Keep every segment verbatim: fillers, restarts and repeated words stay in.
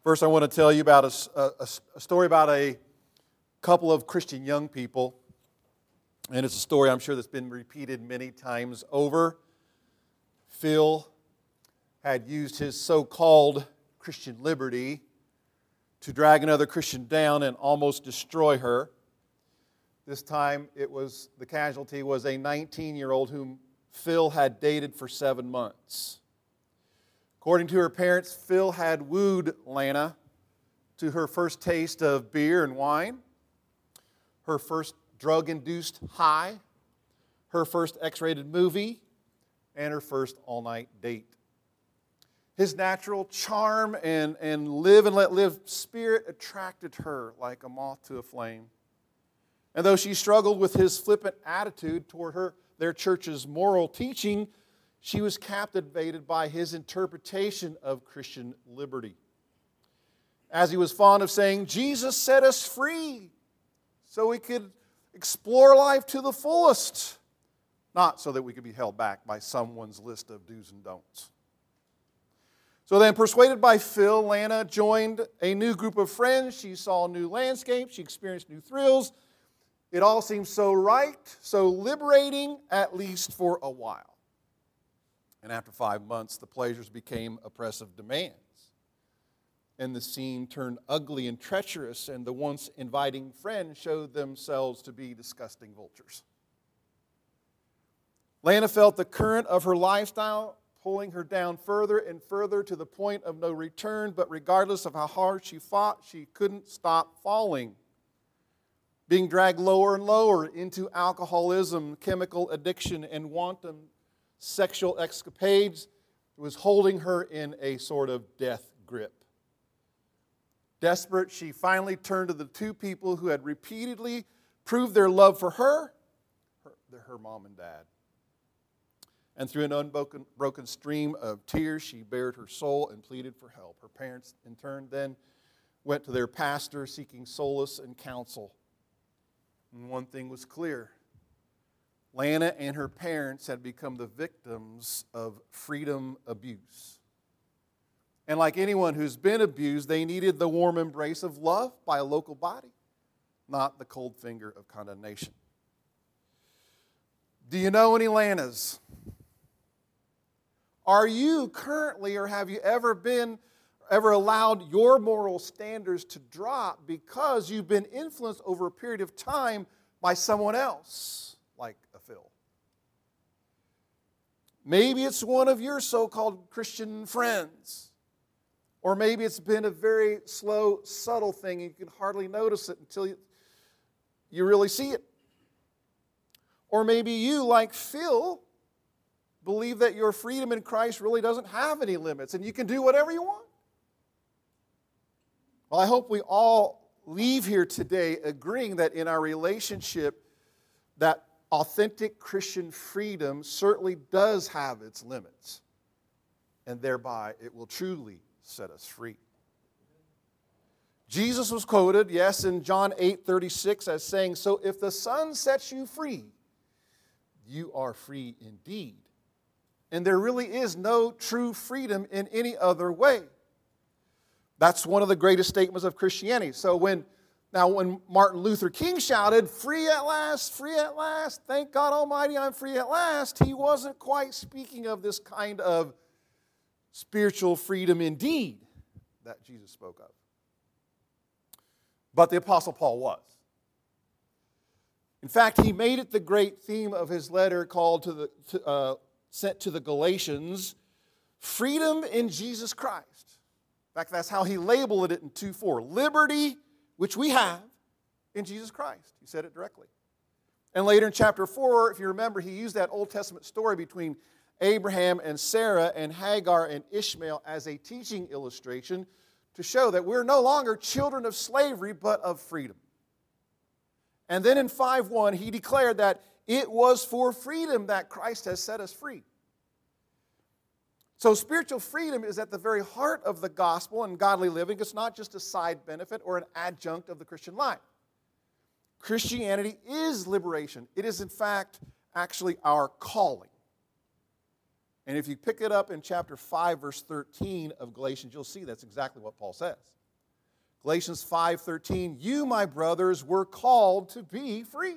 First, I want to tell you about a, a, a story about a couple of Christian young people. And it's a story I'm sure that's been repeated many times over. Phil had used his so-called Christian liberty to drag another Christian down and almost destroy her. This time, it was the casualty was a nineteen-year-old whom Phil had dated for seven months. According to her parents, Phil had wooed Lana to her first taste of beer and wine, her first drug-induced high, her first X-rated movie, and her first all-night date. His natural charm and, and live and let live spirit attracted her like a moth to a flame. And though she struggled with his flippant attitude toward her, their church's moral teaching, she was captivated by his interpretation of Christian liberty. As he was fond of saying, Jesus set us free so we could explore life to the fullest, not so that we could be held back by someone's list of do's and don'ts. So then, persuaded by Phil, Lana joined a new group of friends. She saw new landscapes. She experienced new thrills. It all seemed so right, so liberating, at least for a while. And after five months, the pleasures became oppressive demands. And the scene turned ugly and treacherous, and the once inviting friends showed themselves to be disgusting vultures. Lana felt the current of her lifestyle pulling her down further and further to the point of no return, but regardless of how hard she fought, she couldn't stop falling. Being dragged lower and lower into alcoholism, chemical addiction, and wanton sexual escapades was holding her in a sort of death grip. Desperate, she finally turned to the two people who had repeatedly proved their love for her, her, her mom and dad. And through an unbroken broken stream of tears, she bared her soul and pleaded for help. Her parents, in turn, then went to their pastor seeking solace and counsel. And one thing was clear. Lana and her parents had become the victims of freedom abuse. And like anyone who's been abused, they needed the warm embrace of love by a local body, not the cold finger of condemnation. Do you know any Lanas? Are you currently, or have you ever been, ever allowed your moral standards to drop because you've been influenced over a period of time by someone else, like a Phil? Maybe it's one of your so-called Christian friends. Or maybe it's been a very slow, subtle thing, and you can hardly notice it until you, you really see it. Or maybe you, like Phil, believe that your freedom in Christ really doesn't have any limits, and you can do whatever you want. Well, I hope we all leave here today agreeing that in our relationship, that authentic Christian freedom certainly does have its limits, and thereby it will truly set us free. Jesus was quoted, yes, in John eight thirty-six as saying, "So if the Son sets you free, you are free indeed." And there really is no true freedom in any other way. That's one of the greatest statements of Christianity. So when, now when Martin Luther King shouted, "Free at last, free at last, thank God Almighty, I'm free at last," he wasn't quite speaking of this kind of spiritual freedom indeed that Jesus spoke of. But the Apostle Paul was. In fact, he made it the great theme of his letter called to the to, uh, sent to the Galatians, freedom in Jesus Christ. In fact, that's how he labeled it in two four. Liberty, which we have in Jesus Christ. He said it directly. And later in chapter four, if you remember, he used that Old Testament story between Abraham and Sarah and Hagar and Ishmael as a teaching illustration to show that we're no longer children of slavery, but of freedom. And then in five one, he declared that it was for freedom that Christ has set us free. So spiritual freedom is at the very heart of the gospel and godly living. It's not just a side benefit or an adjunct of the Christian life. Christianity is liberation. It is, in fact, actually our calling. And if you pick it up in chapter five, verse thirteen of Galatians, you'll see that's exactly what Paul says. Galatians five thirteen, you, my brothers, were called to be free.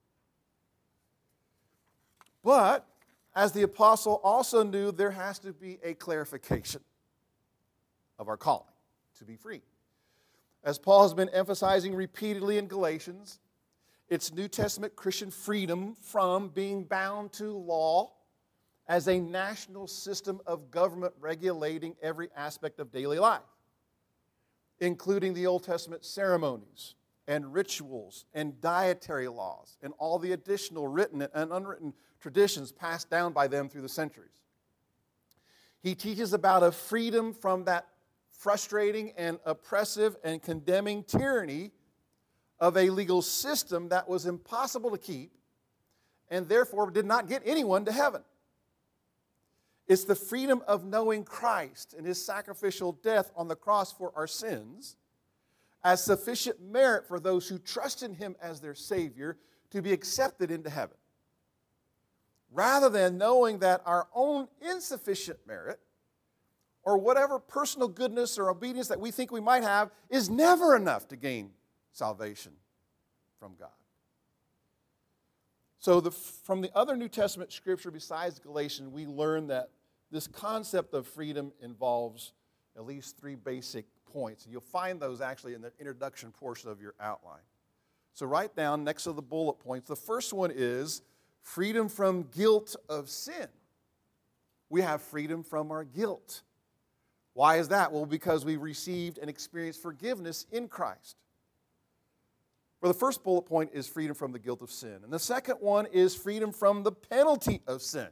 But, as the apostle also knew, there has to be a clarification of our calling to be free. As Paul has been emphasizing repeatedly in Galatians, it's New Testament Christian freedom from being bound to law as a national system of government regulating every aspect of daily life, including the Old Testament ceremonies and rituals and dietary laws and all the additional written and unwritten traditions passed down by them through the centuries. He teaches about a freedom from that frustrating and oppressive and condemning tyranny of a legal system that was impossible to keep and therefore did not get anyone to heaven. It's the freedom of knowing Christ and his sacrificial death on the cross for our sins as sufficient merit for those who trust in him as their Savior to be accepted into heaven. Rather than knowing that our own insufficient merit or whatever personal goodness or obedience that we think we might have is never enough to gain salvation from God. So the, from the other New Testament scripture besides Galatians, we learn that this concept of freedom involves at least three basic points. And you'll find those actually in the introduction portion of your outline. So write down next to the bullet points. The first one is freedom from guilt of sin. We have freedom from our guilt. Why is that? Well, because we received and experienced forgiveness in Christ. Well, the first bullet point is freedom from the guilt of sin. And the second one is freedom from the penalty of sin.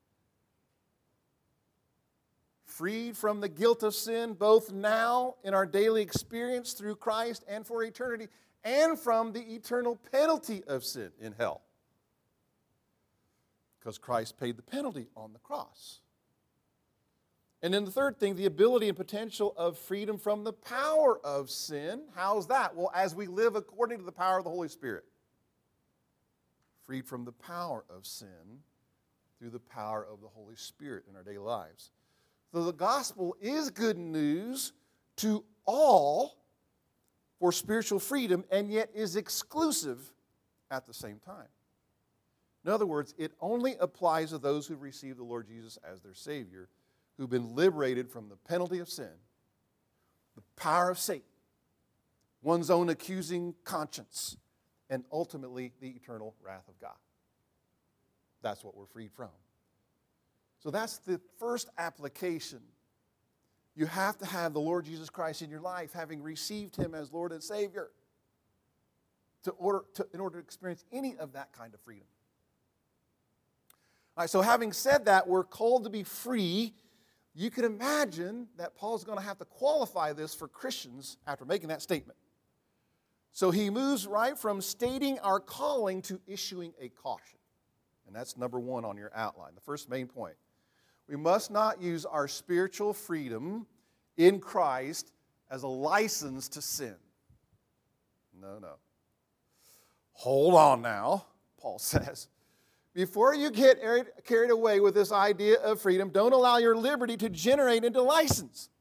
Freed from the guilt of sin, both now in our daily experience through Christ and for eternity, and from the eternal penalty of sin in hell. Because Christ paid the penalty on the cross. And then the third thing, the ability and potential of freedom from the power of sin. How's that? Well, as we live according to the power of the Holy Spirit. Freed from the power of sin through the power of the Holy Spirit in our daily lives. So the gospel is good news to all for spiritual freedom, and yet is exclusive at the same time. In other words, it only applies to those who receive the Lord Jesus as their Savior, who've been liberated from the penalty of sin, the power of Satan, one's own accusing conscience, and ultimately the eternal wrath of God. That's what we're freed from. So that's the first application. You have to have the Lord Jesus Christ in your life, having received him as Lord and Savior, to order, to, in order to experience any of that kind of freedom. All right, so having said that, we're called to be free. You can imagine that Paul's going to have to qualify this for Christians after making that statement. So he moves right from stating our calling to issuing a caution. And that's number one on your outline, the first main point. We must not use our spiritual freedom in Christ as a license to sin. No, no. Hold on now, Paul says. Before you get carried away with this idea of freedom, don't allow your liberty to generate into license.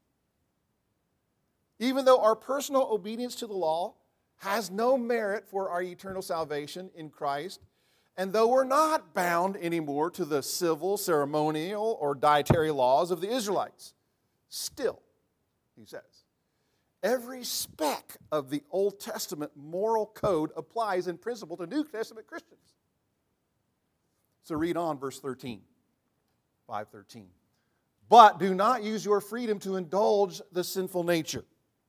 Even though our personal obedience to the law has no merit for our eternal salvation in Christ, and though we're not bound anymore to the civil, ceremonial, or dietary laws of the Israelites, still, he says, every speck of the Old Testament moral code applies in principle to New Testament Christians. So read on verse thirteen, five thirteen. But do not use your freedom to indulge the sinful nature.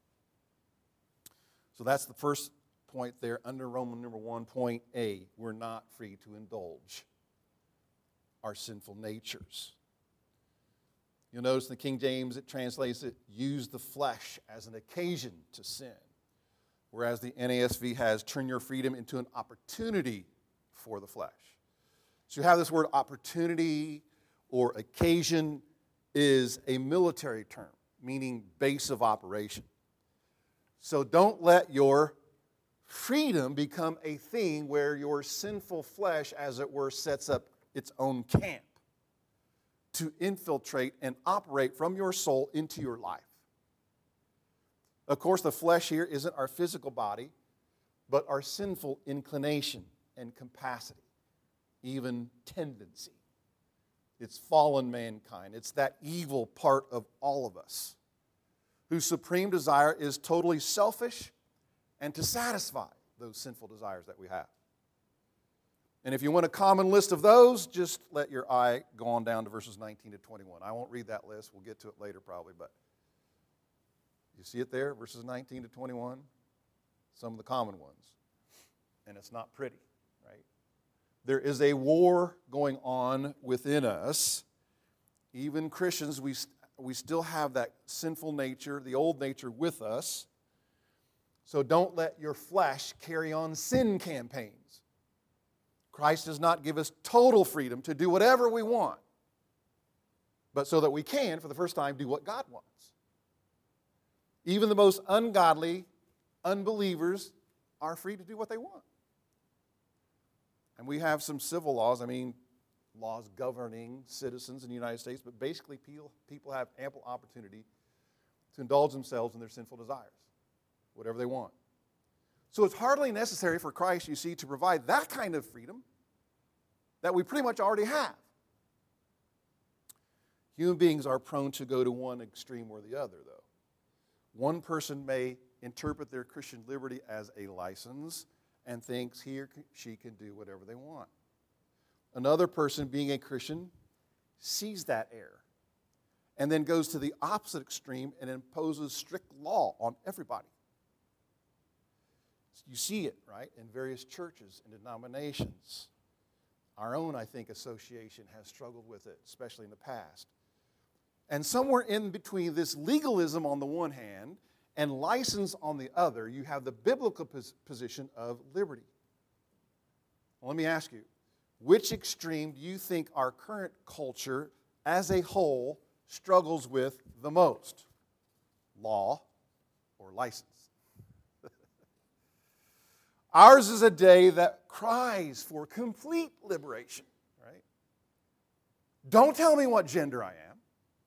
So that's the first point there under Roman number one, point A. We're not free to indulge our sinful natures. You'll notice in the King James it translates it, use the flesh as an occasion to sin. Whereas the N A S V has, turn your freedom into an opportunity for the flesh. So you have this word opportunity or occasion is a military term, meaning base of operation. So don't let your freedom become a thing where your sinful flesh, as it were, sets up its own camp. to infiltrate and operate from your soul into your life. Of course, the flesh here isn't our physical body, but our sinful inclination and capacity, even tendency. It's fallen mankind. It's that evil part of all of us, whose supreme desire is totally selfish and to satisfy those sinful desires that we have. And if you want a common list of those, just let your eye go on down to verses nineteen to twenty-one. I won't read that list. We'll get to it later probably, but you see it there, verses nineteen to twenty-one? Some of the common ones. And it's not pretty, right? There is a war going on within us. Even Christians, we, we still have that sinful nature, the old nature with us. So don't let your flesh carry on sin campaigns. Christ does not give us total freedom to do whatever we want, but so that we can, for the first time, do what God wants. Even the most ungodly unbelievers are free to do what they want. And we have some civil laws, I mean, laws governing citizens in the United States, but basically people, people have ample opportunity to indulge themselves in their sinful desires, whatever they want. So it's hardly necessary for Christ, you see, to provide that kind of freedom that we pretty much already have. Human beings are prone to go to one extreme or the other, though. One person may interpret their Christian liberty as a license and thinks he or she can do whatever they want. Another person, being a Christian, sees that error and then goes to the opposite extreme and imposes strict law on everybody. You see it, right, in various churches and denominations. Our own, I think, association has struggled with it, especially in the past. And somewhere in between this legalism on the one hand and license on the other, you have the biblical pos- position of liberty. Well, let me ask you, which extreme do you think our current culture as a whole struggles with the most? Law or license? Ours is a day that cries for complete liberation, right? Don't tell me what gender I am.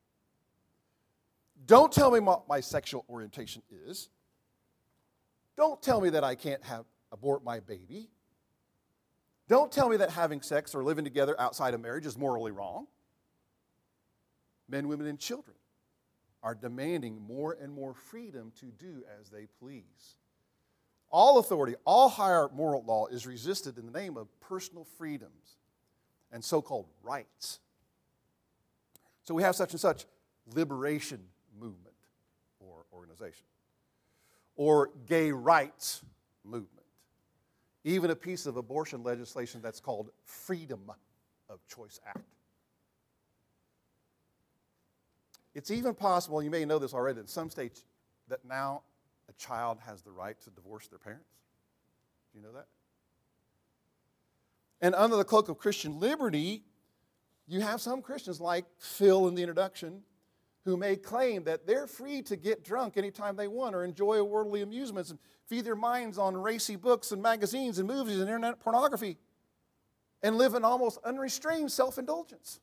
Don't tell me what my sexual orientation is. Don't tell me that I can't have abort my baby. Don't tell me that having sex or living together outside of marriage is morally wrong. Men, women, and children are demanding more and more freedom to do as they please. All authority, all higher moral law is resisted in the name of personal freedoms and so-called rights. So we have such and such liberation movement or organization, or gay rights movement, even a piece of abortion legislation that's called Freedom of Choice Act. It's even possible, you may know this already, in some states that now a child has the right to divorce their parents. Do you know that? And under the cloak of Christian liberty, you have some Christians like Phil in the introduction who may claim that they're free to get drunk anytime they want or enjoy worldly amusements and feed their minds on racy books and magazines and movies and internet pornography and live in almost unrestrained self-indulgence.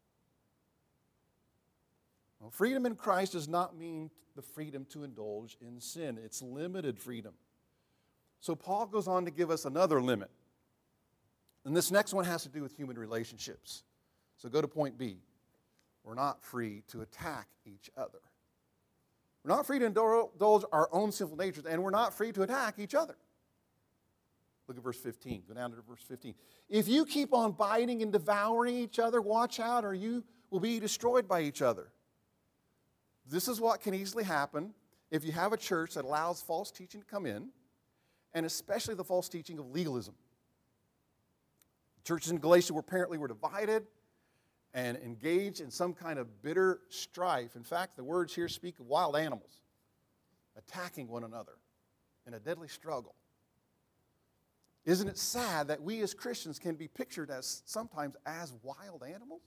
Well, freedom in Christ does not mean the freedom to indulge in sin. It's limited freedom. So Paul goes on to give us another limit. And this next one has to do with human relationships. So go to point B. We're not free to attack each other. We're not free to indulge our own sinful natures, and we're not free to attack each other. Look at verse fifteen. Go down to verse fifteen. If you keep on biting and devouring each other, watch out, or you will be destroyed by each other. This is what can easily happen if you have a church that allows false teaching to come in, and especially the false teaching of legalism. Churches in Galatia were apparently were divided and engaged in some kind of bitter strife. In fact, the words here speak of wild animals attacking one another in a deadly struggle. Isn't it sad that we as Christians can be pictured as sometimes as wild animals?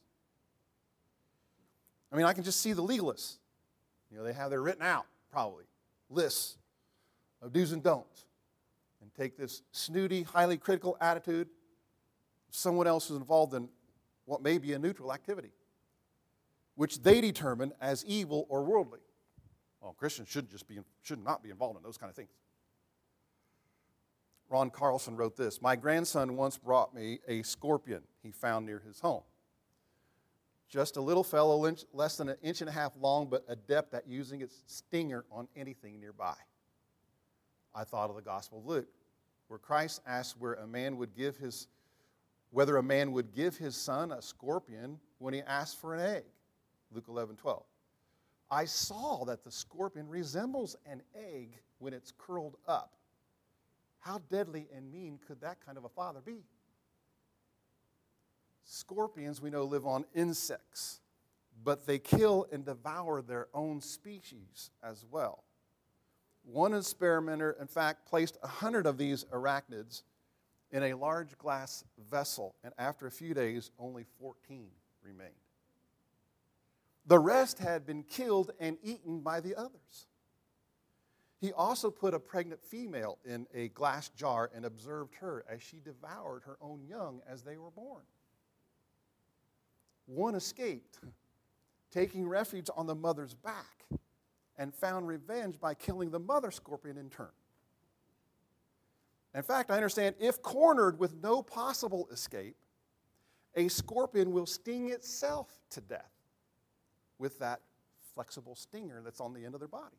I mean, I can just see the legalists. You know, they have their written out, probably, lists of do's and don'ts, and take this snooty, highly critical attitude of someone else who's involved in what may be a neutral activity. which they determine as evil or worldly. Well, Christians should just be should not be involved in those kind of things. Ron Carlson wrote this: "My grandson once brought me a scorpion he found near his home. Just a little fellow, less than an inch and a half long, but adept at using its stinger on anything nearby. I thought of the Gospel of Luke, where Christ asked where a man would give his, whether a man would give his son a scorpion when he asked for an egg. Luke eleven twelve. I saw that the scorpion resembles an egg when it's curled up. How deadly and mean could that kind of a father be? Scorpions, we know, live on insects, but they kill and devour their own species as well. One experimenter, in fact, placed a hundred of these arachnids in a large glass vessel, and after a few days, only fourteen remained. The rest had been killed and eaten by the others. He also put a pregnant female in a glass jar and observed her as she devoured her own young as they were born. One escaped, taking refuge on the mother's back, and found revenge by killing the mother scorpion in turn. In fact, I understand if cornered with no possible escape, a scorpion will sting itself to death with that flexible stinger that's on the end of their body.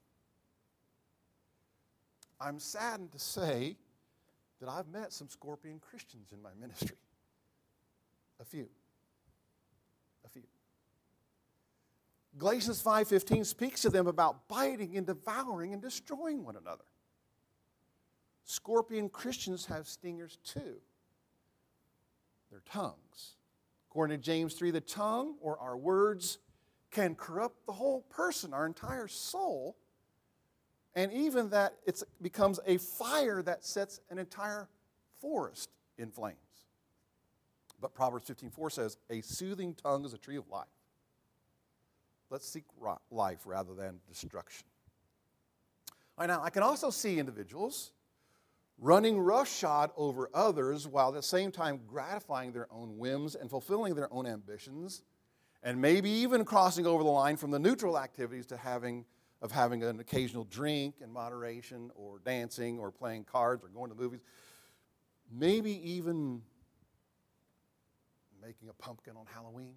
I'm saddened to say that I've met some scorpion Christians in my ministry. A few. A few. Galatians five fifteen speaks to them about biting and devouring and destroying one another. Scorpion Christians have stingers too. Their tongues. According to James three, the tongue, or our words, can corrupt the whole person, our entire soul, and even that it becomes a fire that sets an entire forest in flames. But Proverbs fifteen four says, a soothing tongue is a tree of life. Let's seek life rather than destruction. All right, now, I can also see individuals running roughshod over others while at the same time gratifying their own whims and fulfilling their own ambitions, and maybe even crossing over the line from the neutral activities to having of having an occasional drink in moderation, or dancing, or playing cards, or going to movies. Maybe even making a pumpkin on Halloween.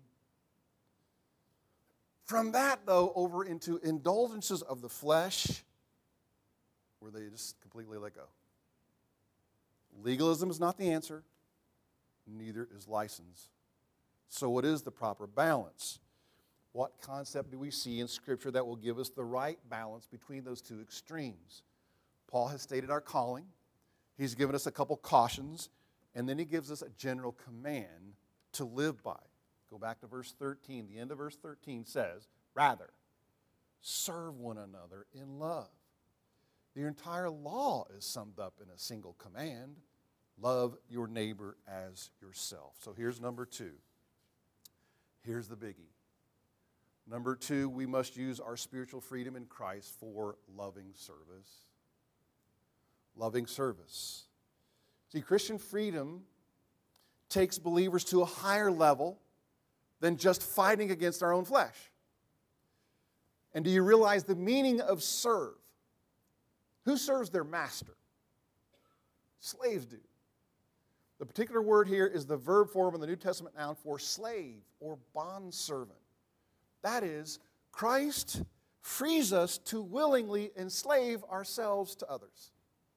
From that, though, over into indulgences of the flesh, where they just completely let go. Legalism is not the answer, neither is license. So what is the proper balance? What concept do we see in Scripture that will give us the right balance between those two extremes? Paul has stated our calling. He's given us a couple cautions, and then he gives us a general command to live by. Go back to verse thirteen. The end of verse thirteen says, rather, serve one another in love. The entire law is summed up in a single command: love your neighbor as yourself. So here's number two. Here's the biggie. Number two, we must use our spiritual freedom in Christ for loving service. Loving service. See, Christian freedom takes believers to a higher level than just fighting against our own flesh. And do you realize the meaning of serve? Who serves their master? Slaves do. The particular word here is the verb form in the New Testament noun for slave or bondservant. That is, Christ frees us to willingly enslave ourselves to others.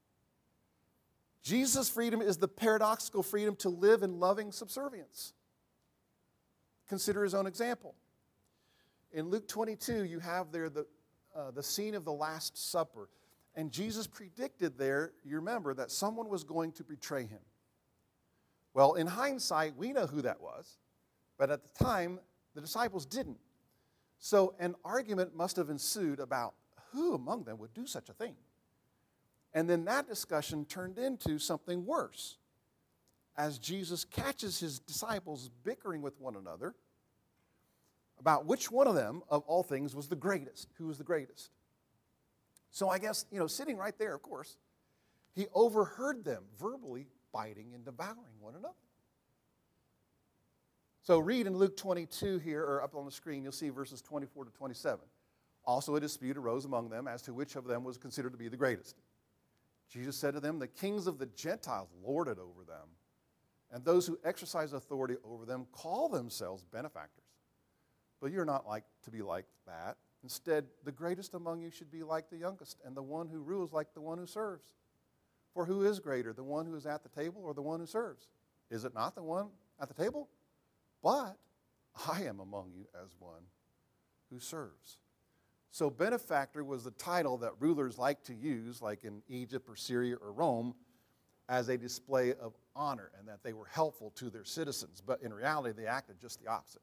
Jesus' freedom is the paradoxical freedom to live in loving subservience. Consider his own example. In Luke twenty-two, you have there the, uh, the scene of the Last Supper. And Jesus predicted there, you remember, that someone was going to betray him. Well, in hindsight, we know who that was. But at the time, the disciples didn't. So an argument must have ensued about who among them would do such a thing. And then that discussion turned into something worse, as Jesus catches his disciples bickering with one another about which one of them, of all things, was the greatest. Who was the greatest? So I guess, you know, sitting right there, of course, he overheard them verbally biting and devouring one another. So read in Luke twenty-two here, or up on the screen, you'll see verses twenty-four to twenty-seven. Also a dispute arose among them as to which of them was considered to be the greatest. Jesus said to them, the kings of the Gentiles lord it over them, and those who exercise authority over them call themselves benefactors. But you're not like to be like that. Instead, the greatest among you should be like the youngest, and the one who rules like the one who serves. For who is greater, the one who is at the table or the one who serves? Is it not the one at the table? But I am among you as one who serves. So benefactor was the title that rulers like to use, like in Egypt or Syria or Rome, as a display of honor and that they were helpful to their citizens. But in reality, they acted just the opposite.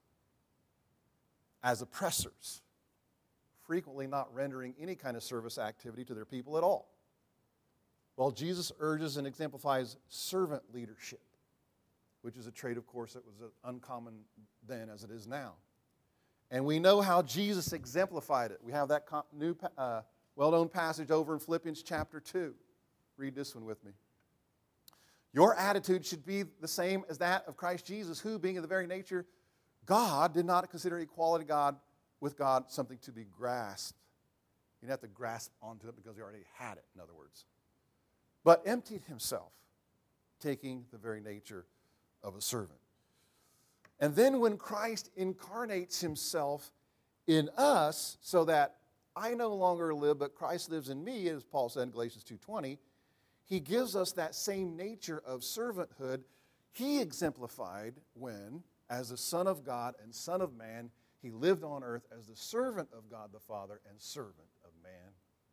As oppressors, frequently not rendering any kind of service activity to their people at all. Well, Jesus urges and exemplifies servant leadership, which is a trait, of course, that was uncommon then as it is now. And we know how Jesus exemplified it. We have that new, uh, well-known passage over in Philippians chapter two. Read this one with me. Your attitude should be the same as that of Christ Jesus, who, being of the very nature God, did not consider equality God with God something to be grasped. You didn't have to grasp onto it because he already had it, in other words. But emptied himself, taking the very nature of a servant. And then when Christ incarnates himself in us so that I no longer live, but Christ lives in me, as Paul said in Galatians two twenty, he gives us that same nature of servanthood he exemplified when, as the Son of God and Son of Man, he lived on earth as the servant of God the Father and servant of man.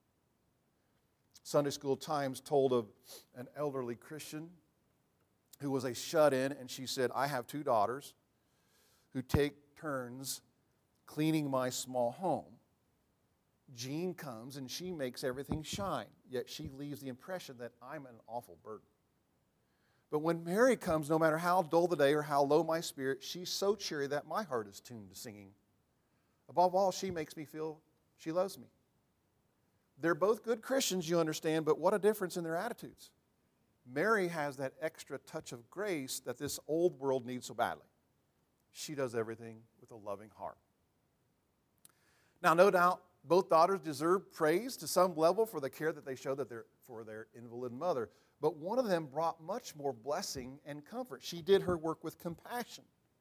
Sunday School Times told of an elderly Christian who was a shut-in, and she said, I have two daughters who take turns cleaning my small home. Jean comes and she makes everything shine, yet she leaves the impression that I'm an awful burden. But when Mary comes, no matter how dull the day or how low my spirit, she's so cheery that my heart is tuned to singing. Above all, she makes me feel she loves me. They're both good Christians, you understand, but what a difference in their attitudes. Mary has that extra touch of grace that this old world needs so badly. She does everything with a loving heart. Now, no doubt, both daughters deserve praise to some level for the care that they show that they're, for their invalid mother. But one of them brought much more blessing and comfort. She did her work with compassion,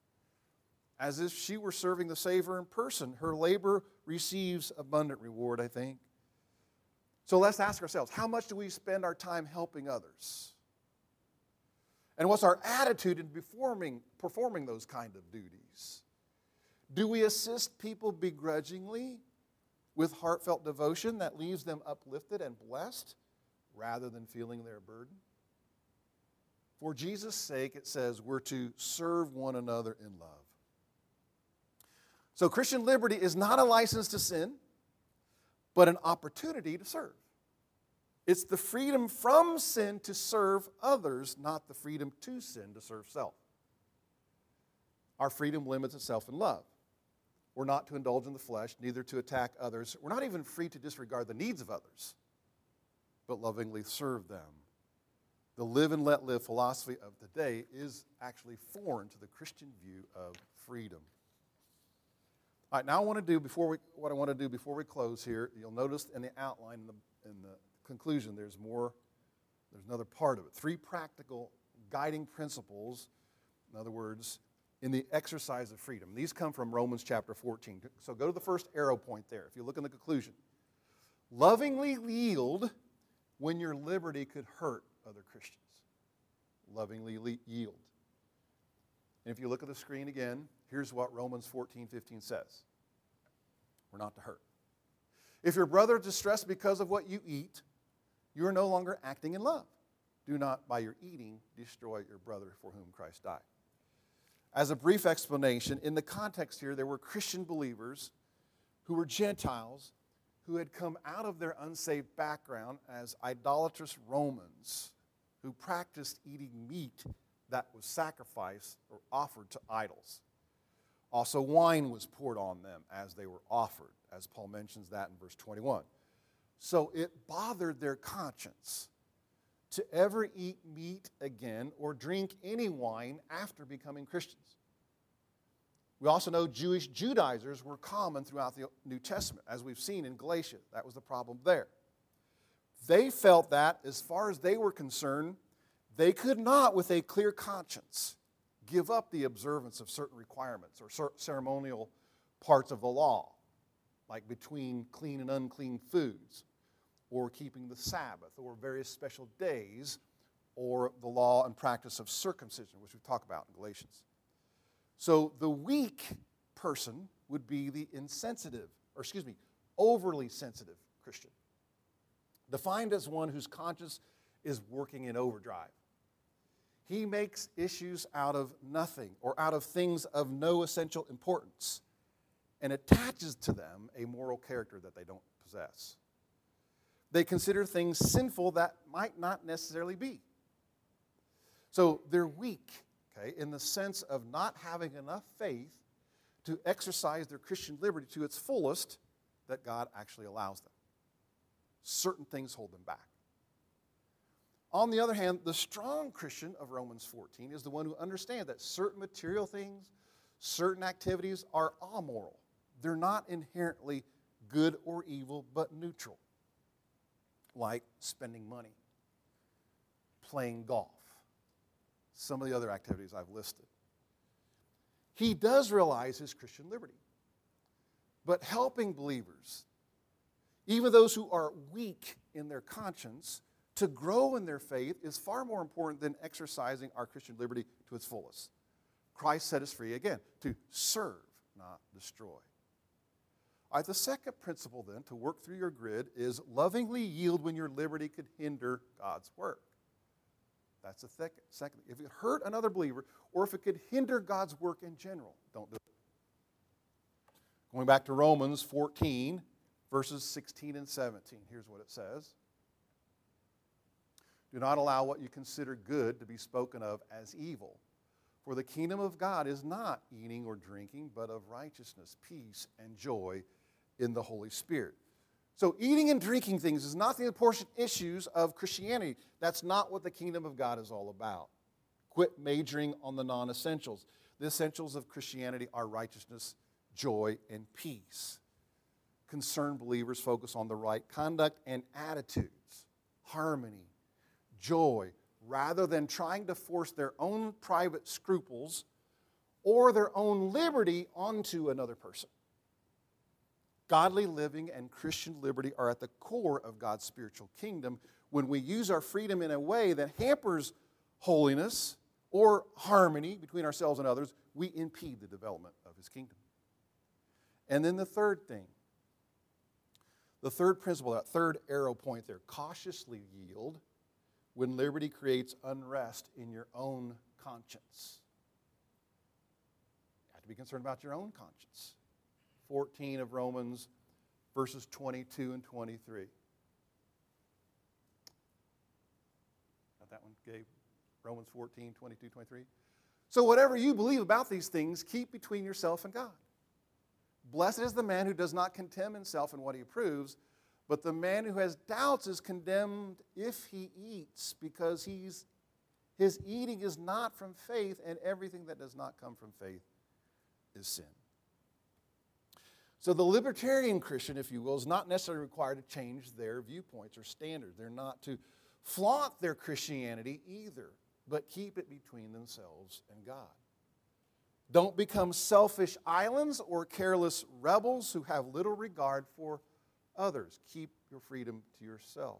as if she were serving the Savior in person. Her labor receives abundant reward, I think. So let's ask ourselves, how much do we spend our time helping others? And what's our attitude in performing, performing those kind of duties? Do we assist people begrudgingly with heartfelt devotion that leaves them uplifted and blessed rather than feeling their burden? For Jesus' sake, it says we're to serve one another in love. So Christian liberty is not a license to sin, but an opportunity to serve. It's the freedom from sin to serve others, not the freedom to sin to serve self. Our freedom limits itself in love. We're not to indulge in the flesh, neither to attack others. We're not even free to disregard the needs of others, but lovingly serve them. The live and let live philosophy of today is actually foreign to the Christian view of freedom. All right, now I want to do before we what I want to do before we close here. You'll notice in the outline, in the, in the conclusion, there's more. There's another part of it. Three practical guiding principles. In other words, in the exercise of freedom. These come from Romans chapter fourteen. So go to the first arrow point there. If you look in the conclusion, lovingly yield when your liberty could hurt other Christians. Lovingly yield. And if you look at the screen again, here's what Romans fourteen fifteen says. We're not to hurt. If your brother is distressed because of what you eat, you are no longer acting in love. Do not, by your eating, destroy your brother for whom Christ died. As a brief explanation, in the context here, there were Christian believers who were Gentiles who had come out of their unsaved background as idolatrous Romans who practiced eating meat that was sacrificed or offered to idols. Also, wine was poured on them as they were offered, as Paul mentions that in verse twenty-one. So it bothered their conscience to ever eat meat again or drink any wine after becoming Christians. We also know Jewish Judaizers were common throughout the New Testament, as we've seen in Galatia. That was the problem there. They felt that, as far as they were concerned, they could not, with a clear conscience, give up the observance of certain requirements or ceremonial parts of the law, like between clean and unclean foods, or keeping the Sabbath, or various special days, or the law and practice of circumcision, which we talk about in Galatians. So the weak person would be the insensitive, or excuse me, overly sensitive Christian, defined as one whose conscience is working in overdrive. He makes issues out of nothing or out of things of no essential importance and attaches to them a moral character that they don't possess. They consider things sinful that might not necessarily be. So they're weak, okay, in the sense of not having enough faith to exercise their Christian liberty to its fullest that God actually allows them. Certain things hold them back. On the other hand, the strong Christian of Romans fourteen is the one who understands that certain material things, certain activities are amoral. They're not inherently good or evil, but neutral, like spending money, playing golf, some of the other activities I've listed. He does realize his Christian liberty, but helping believers, even those who are weak in their conscience, to grow in their faith is far more important than exercising our Christian liberty to its fullest. Christ set us free, again, to serve, not destroy. All right, the second principle, then, to work through your grid is lovingly yield when your liberty could hinder God's work. That's the thick, second. If it hurt another believer, or if it could hinder God's work in general, don't do it. Going back to Romans fourteen, verses sixteen and seventeen, here's what it says. Do not allow what you consider good to be spoken of as evil. For the kingdom of God is not eating or drinking, but of righteousness, peace, and joy in the Holy Spirit. So eating and drinking things is not the important issues of Christianity. That's not what the kingdom of God is all about. Quit majoring on the non-essentials. The essentials of Christianity are righteousness, joy, and peace. Concerned believers focus on the right conduct and attitudes, harmony, joy, rather than trying to force their own private scruples or their own liberty onto another person. Godly living and Christian liberty are at the core of God's spiritual kingdom. When we use our freedom in a way that hampers holiness or harmony between ourselves and others, we impede the development of his kingdom. And then the third thing, the third principle, that third arrow point there, cautiously yield when liberty creates unrest in your own conscience. You have to be concerned about your own conscience. fourteen of Romans, verses twenty-two and twenty-three. Got that one, Gabe? Romans fourteen, twenty-two, twenty-three. So whatever you believe about these things, keep between yourself and God. Blessed is the man who does not condemn himself in what he approves, but the man who has doubts is condemned if he eats, because he's, his eating is not from faith, and everything that does not come from faith is sin. So the libertarian Christian, if you will, is not necessarily required to change their viewpoints or standards. They're not to flaunt their Christianity either, but keep it between themselves and God. Don't become selfish islands or careless rebels who have little regard for others. Keep your freedom to yourself.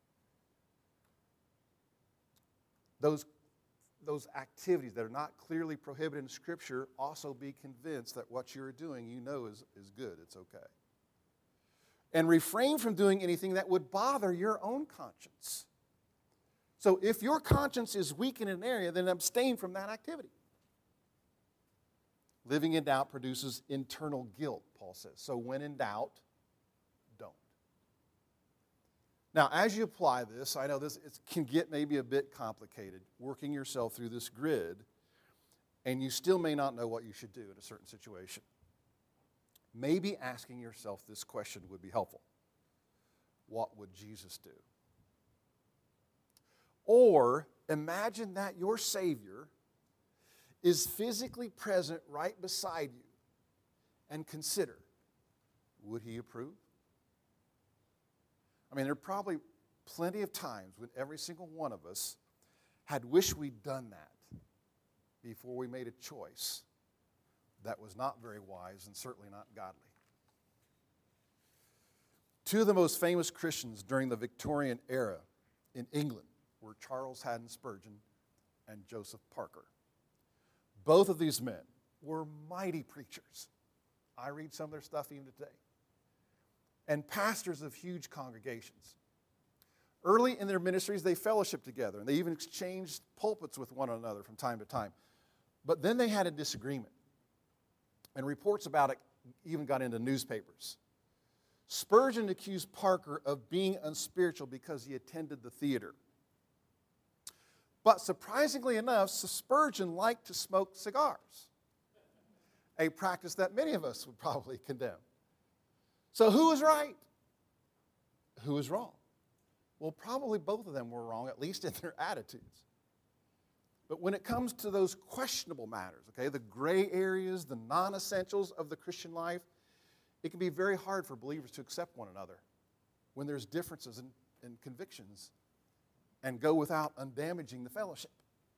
Those, those activities that are not clearly prohibited in Scripture, also be convinced that what you're doing, you know, is, is good. It's okay. And refrain from doing anything that would bother your own conscience. So if your conscience is weak in an area, then abstain from that activity. Living in doubt produces internal guilt, Paul says. So when in doubt, don't. Now, as you apply this, I know this it can get maybe a bit complicated, working yourself through this grid, and you still may not know what you should do in a certain situation. Maybe asking yourself this question would be helpful. What would Jesus do? Or imagine that your Savior is physically present right beside you, and consider, would he approve? I mean, there are probably plenty of times when every single one of us had wished we'd done that before we made a choice that was not very wise and certainly not godly. Two of the most famous Christians during the Victorian era in England were Charles Haddon Spurgeon and Joseph Parker. Both of these men were mighty preachers. I read some of their stuff even today. And pastors of huge congregations. Early in their ministries, they fellowshiped together, and they even exchanged pulpits with one another from time to time. But then they had a disagreement, and reports about it even got into newspapers. Spurgeon accused Parker of being unspiritual because he attended the theater. But surprisingly enough, Spurgeon liked to smoke cigars, a practice that many of us would probably condemn. So who was right? Who was wrong? Well, probably both of them were wrong, at least in their attitudes. But when it comes to those questionable matters, okay, the gray areas, the non-essentials of the Christian life, it can be very hard for believers to accept one another when there's differences in, in convictions and go without undamaging the fellowship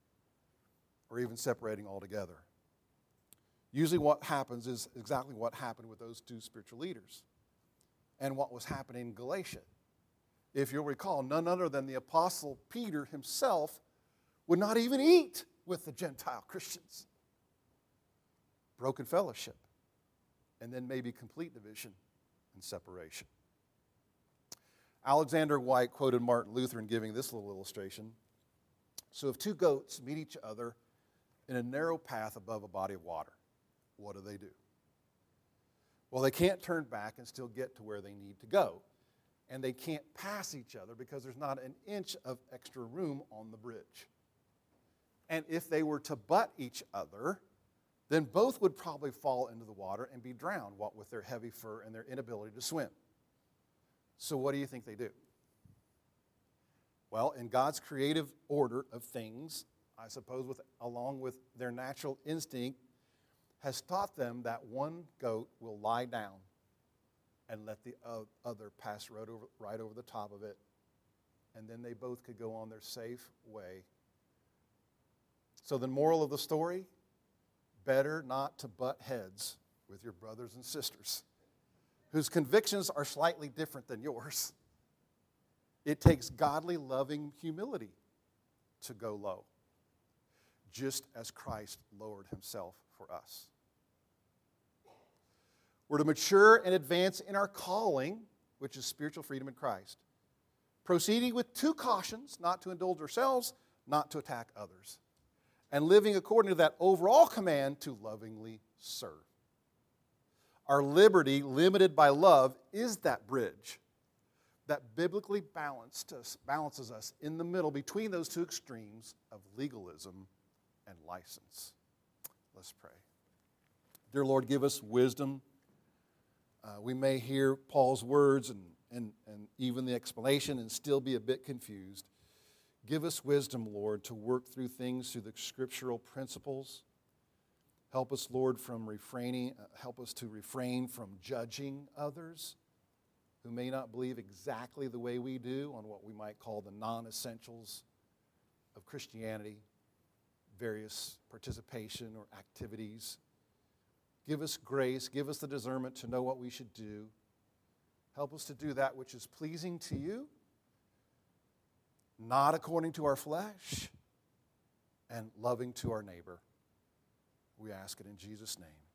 or even separating altogether. Usually what happens is exactly what happened with those two spiritual leaders and what was happening in Galatia. If you'll recall, none other than the Apostle Peter himself would not even eat with the Gentile Christians. Broken fellowship, and then maybe complete division and separation. Alexander White quoted Martin Luther in giving this little illustration. So if two goats meet each other in a narrow path above a body of water, what do they do? Well, they can't turn back and still get to where they need to go. And they can't pass each other because there's not an inch of extra room on the bridge. And if they were to butt each other, then both would probably fall into the water and be drowned, what with their heavy fur and their inability to swim. So what do you think they do? Well, in God's creative order of things, I suppose with, along with their natural instinct, has taught them that one goat will lie down and let the other pass right over, right over the top of it, and then they both could go on their safe way. So the moral of the story, better not to butt heads with your brothers and sisters whose convictions are slightly different than yours. It takes godly, loving humility to go low, just as Christ lowered himself for us. We're to mature and advance in our calling, which is spiritual freedom in Christ, proceeding with two cautions, not to indulge ourselves, not to attack others, and living according to that overall command to lovingly serve. Our liberty, limited by love, is that bridge that biblically balanced us, balances us in the middle between those two extremes of legalism and license. Let's pray. Dear Lord, give us wisdom. Uh, we may hear Paul's words and, and, and even the explanation and still be a bit confused. Give us wisdom, Lord, to work through things through the scriptural principles. Help us, Lord, from refraining, uh, help us to refrain from judging others who may not believe exactly the way we do on what we might call the non-essentials of Christianity, various participation or activities. Give us grace, give us the discernment to know what we should do. Help us to do that which is pleasing to you, not according to our flesh, and loving to our neighbor. We ask it in Jesus' name.